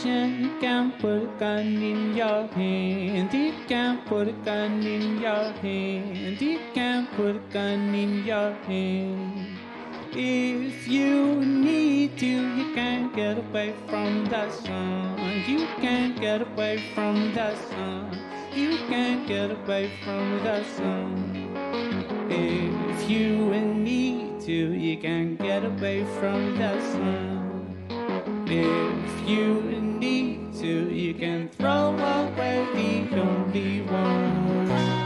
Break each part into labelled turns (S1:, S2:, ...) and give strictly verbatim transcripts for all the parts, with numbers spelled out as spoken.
S1: nation, you can't put a gun in your hand. You can't put a gun in your hand. You can't put a gun in your hand. If you need to, you can't get away from the sun. You can't get away from the sun. You can't get away from the sun. If you need to, you can't get away from the sun. If you need to, you can throw away the only one.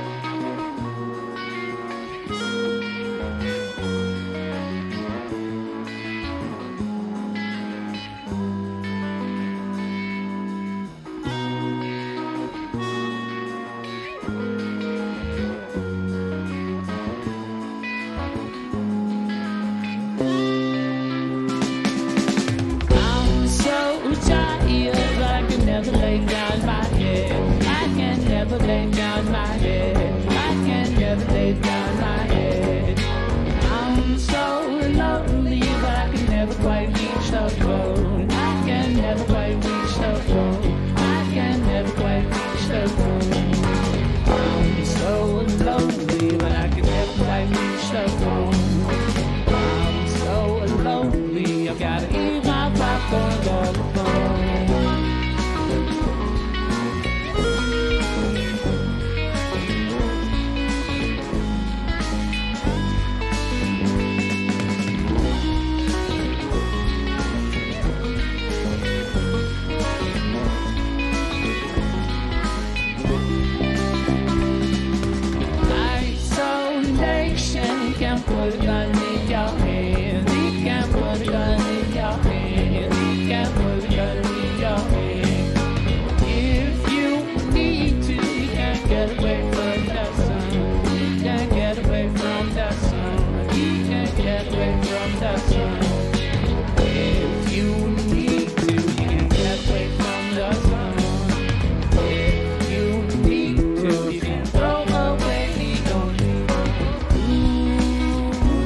S1: Lay down my head. I can never lay down my head. I can never lay down my head. I'm so lonely, but I can never quite reach the phone. I can never quite reach the phone. I can never quite reach the phone. I'm so lonely, but I can never quite reach the phone. I'm so lonely, I've gotta eat my popcorn on the phone. Put a gun in your hand. He can't put a gun in your hand. He can't put a gun in your hand. If you need to, you can't get away from the sun. You can't get away from the sun. You can't get away from the sun. If you need to, you can get away from the sun. If you need to, you can throw away the only one. Ooh.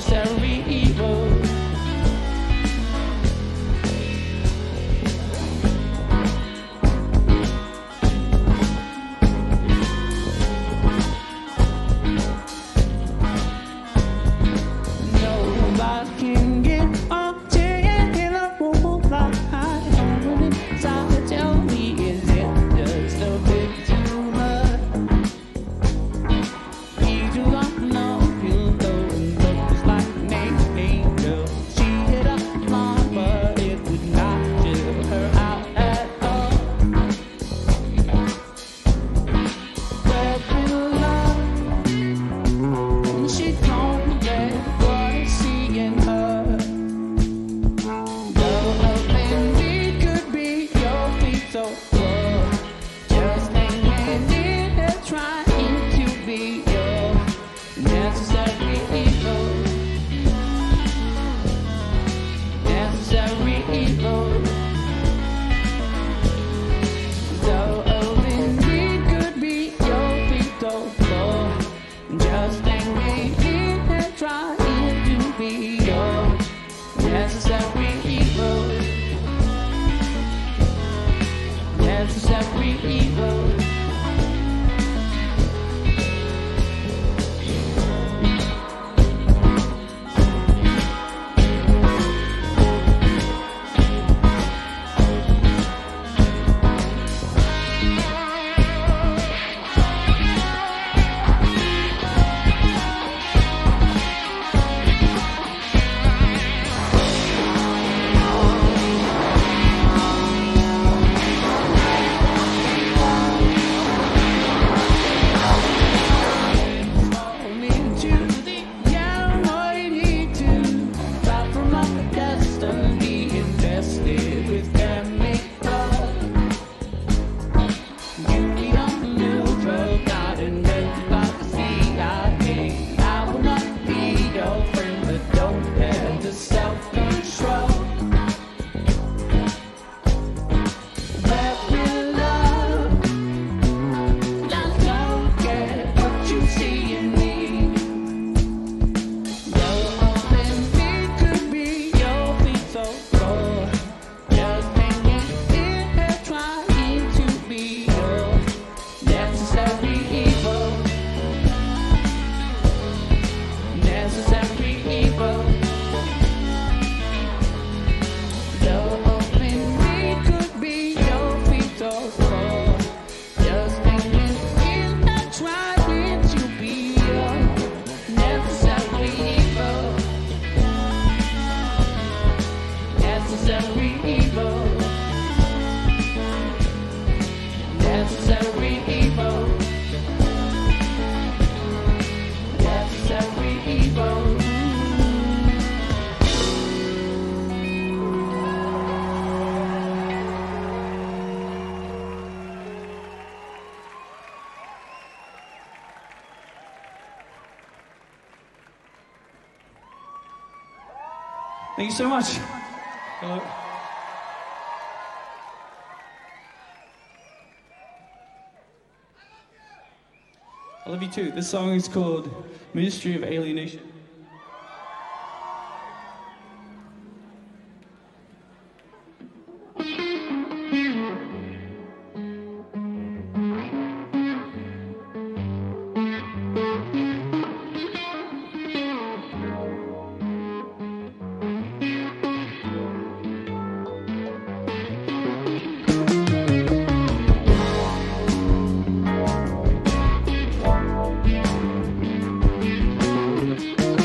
S1: necessary evil.
S2: Thank you so much. Hello. I love you too. This song is called Ministry of Alienation.
S1: Thank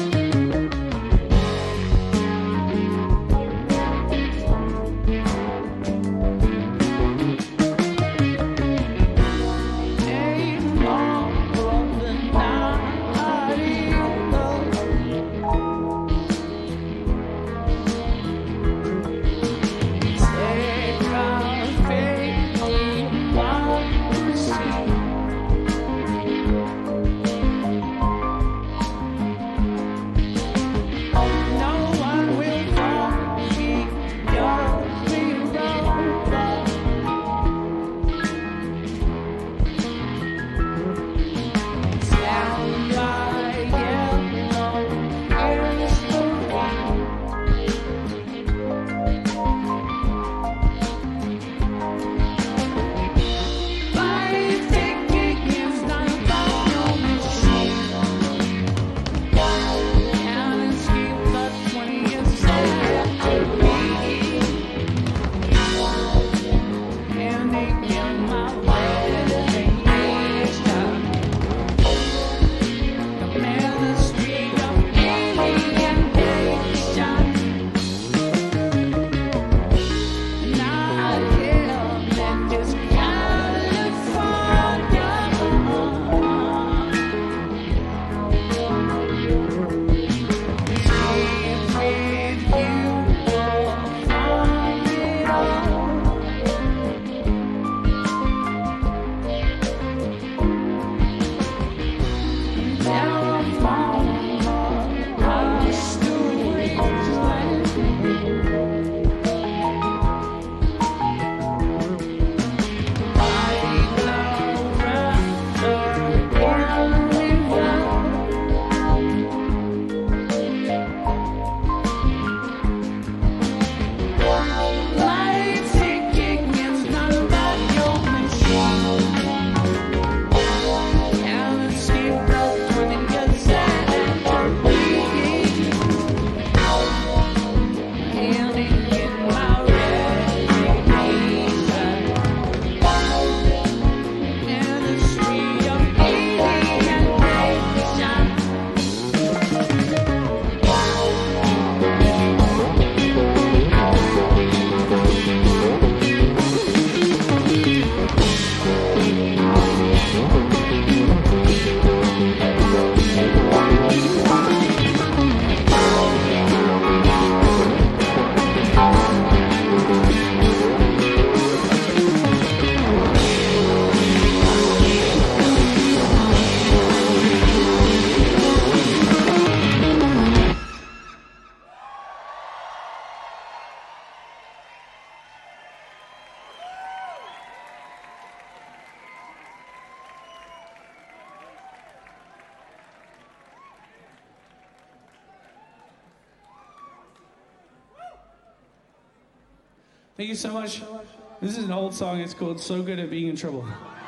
S2: Thank you so much. This is an old song. It's called So Good at Being in Trouble.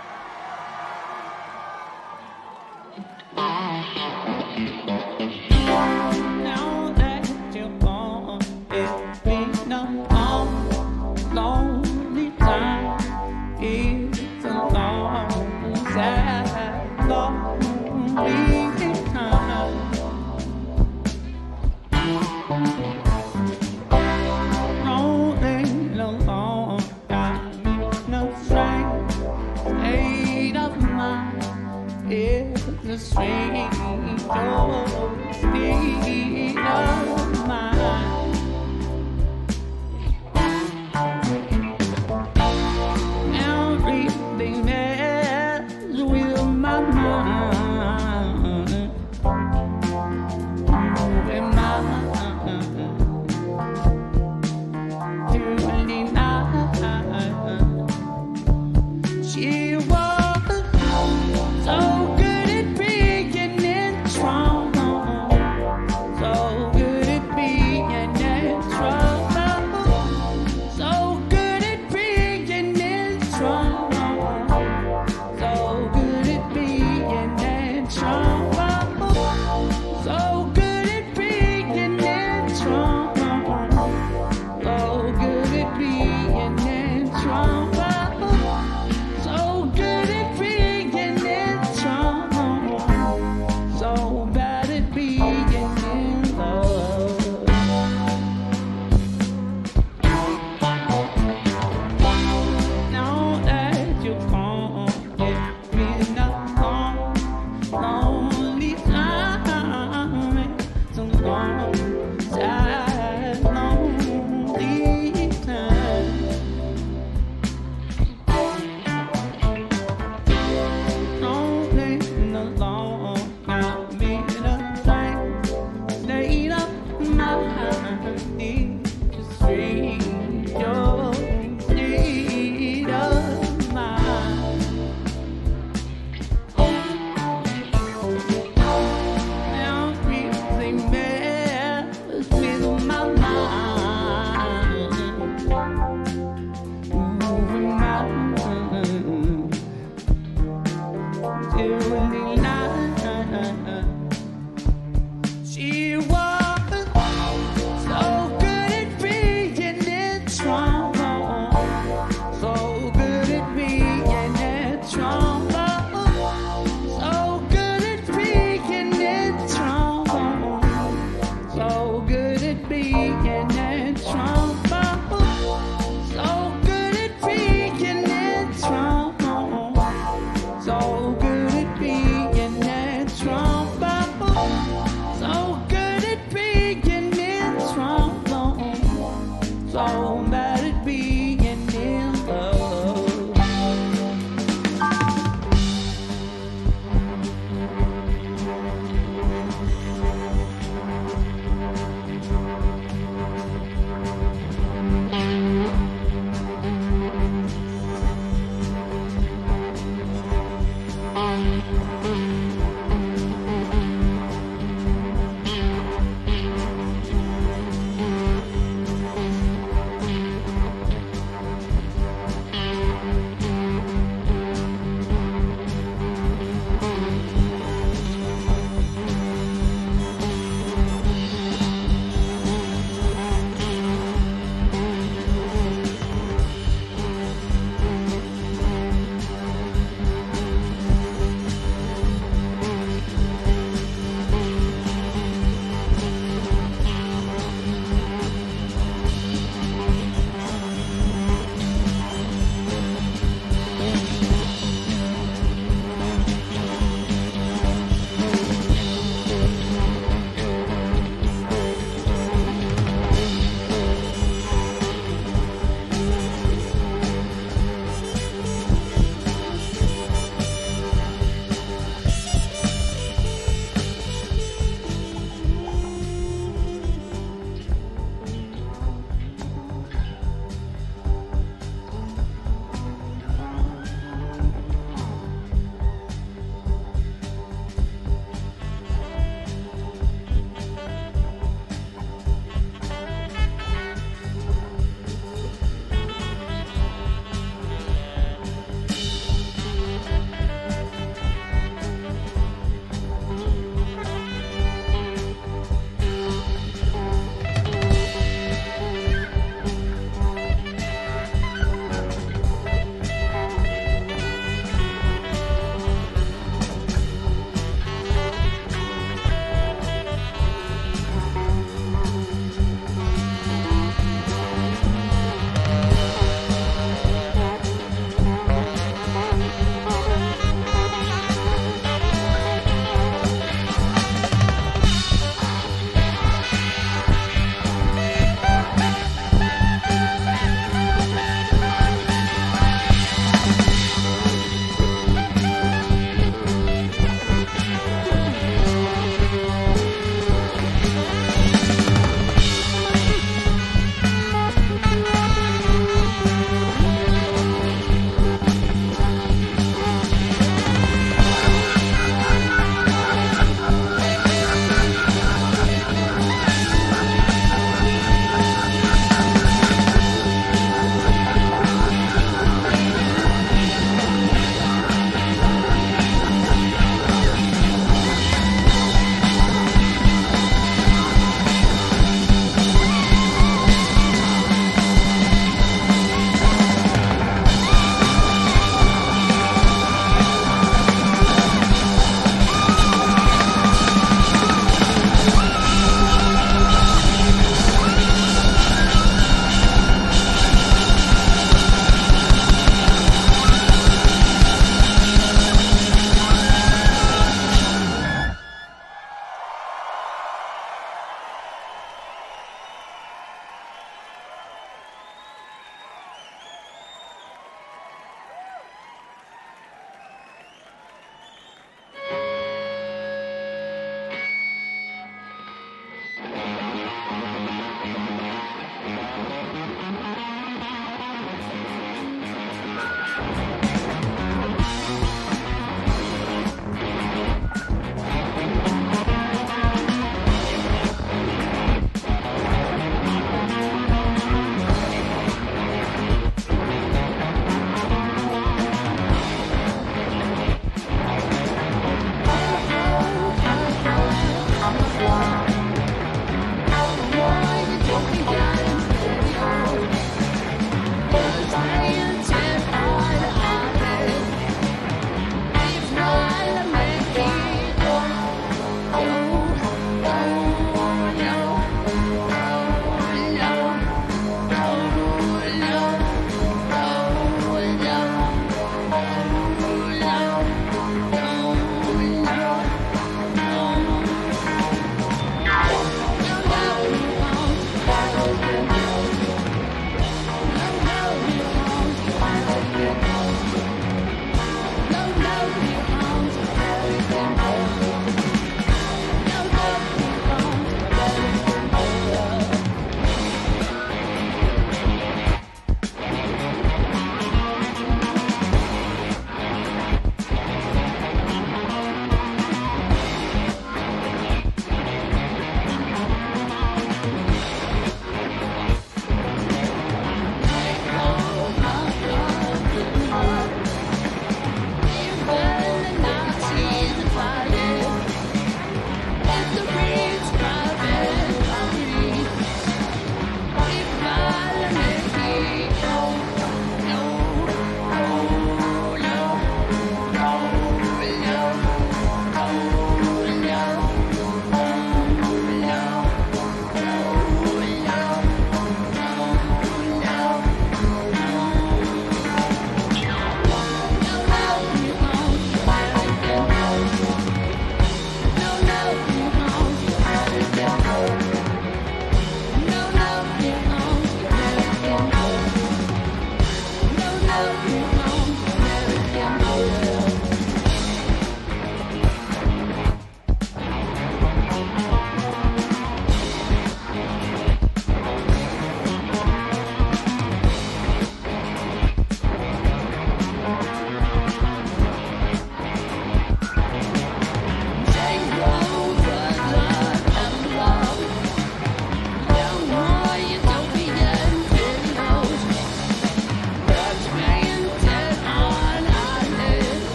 S1: Now that you're gone, it's been a long, lonely time. It's a long, sad, lonely time. Rolling along, got no strength. State of mind is a strange.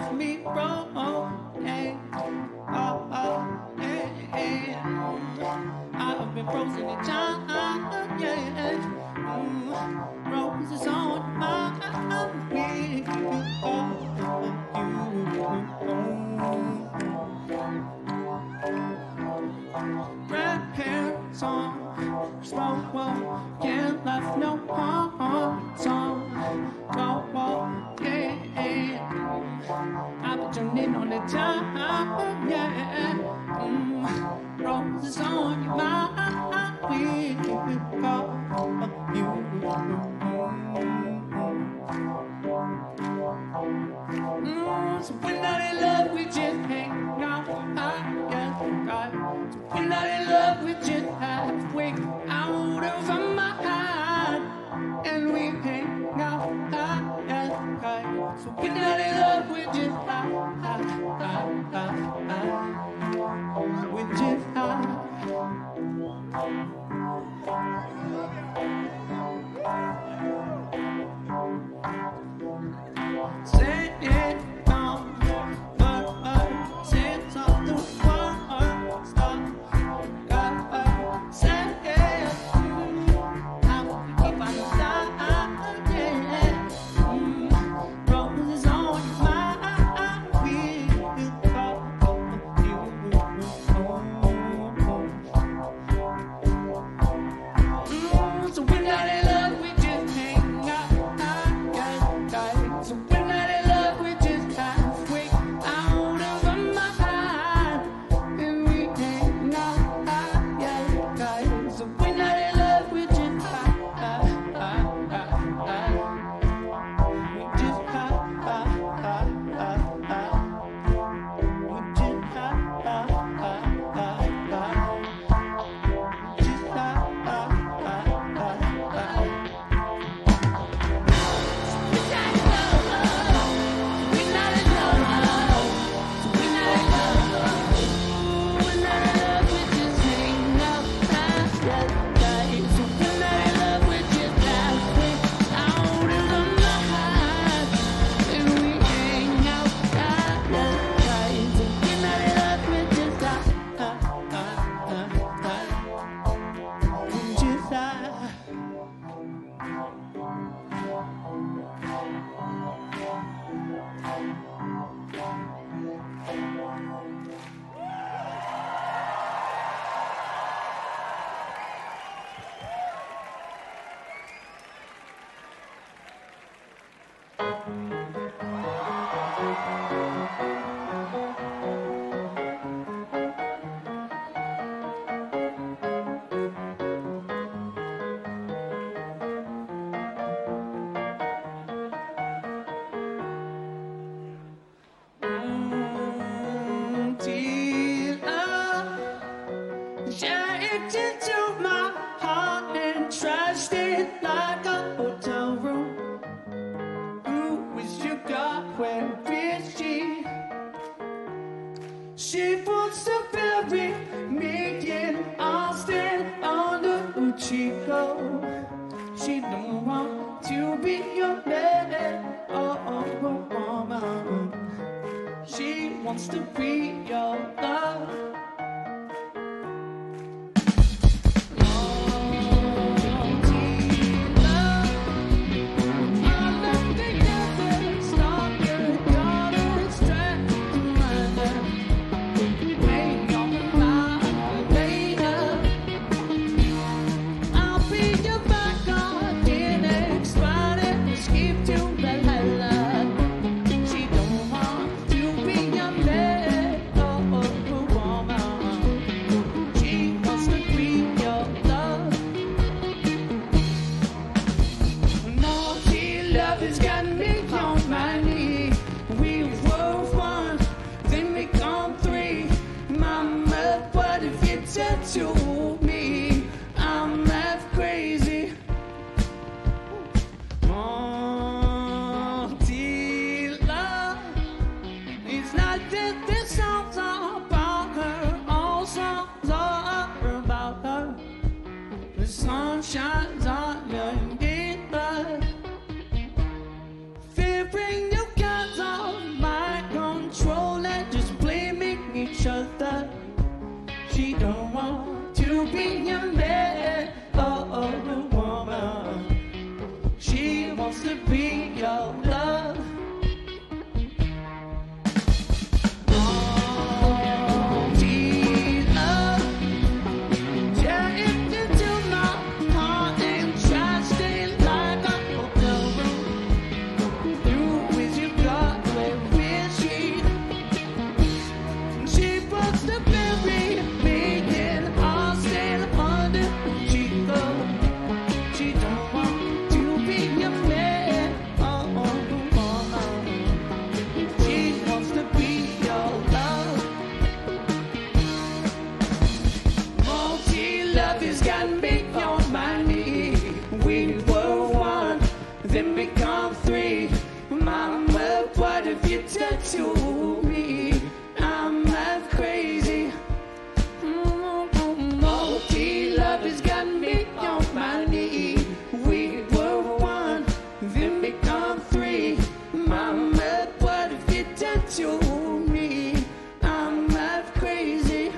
S1: left me broken. Oh, oh, yeah, yeah. I've been frozen in time, yeah. Mm, roses on my wing. Oh, you. Red hair on, smoke wall, can't left no harm. Song, go wall, yeah, yeah. I've been turning on the time, yeah. Mm, roses on your mind, we go, you. Mm, so we're not in love, we just hang out, yeah, right. So we're not in love, we just halfway out of our mind, and we hang out, yeah, right. So we're not in love, we just high, high, high, high. We just high. Say it down, but I said something wrong. Stop, God, say it. I want to keep on the side, yeah. Mm, roses on your mind, we go, you. Mm, so we're not in love, we just hang out. So we're not in love, we're just halfway out of our mind, and we hang out, yeah, guys. So we're not in love, we're just high, high, high, high. We just high, high, high, high. We just high, high, high, high. We just high, high, high, high. Into my heart and trashed it like a hotel room. Who is your God? Where is she? She wants to bury me in Austin under Uchiko. She don't want to be your man. Oh, oh, oh, oh, oh. She wants to be your love. To me, I'm half crazy. Oh, Tila, it's not that this song's all about her. All songs are about her. The sun shines on your blood. Fear bring you guns on my to me. I'm half crazy. Multi love has got me on my knee. We were one, then become three. Mama, what have you done to me? I'm half crazy.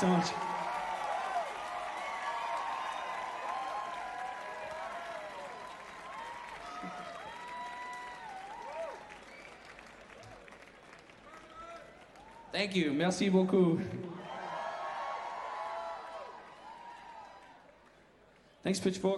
S2: so much. Thank you. Merci beaucoup. Thanks, Pitchfork.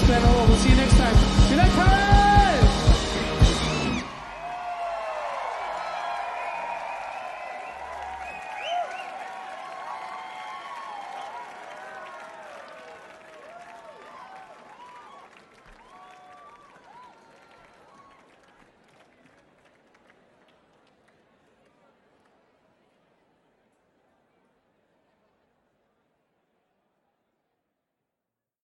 S1: metal.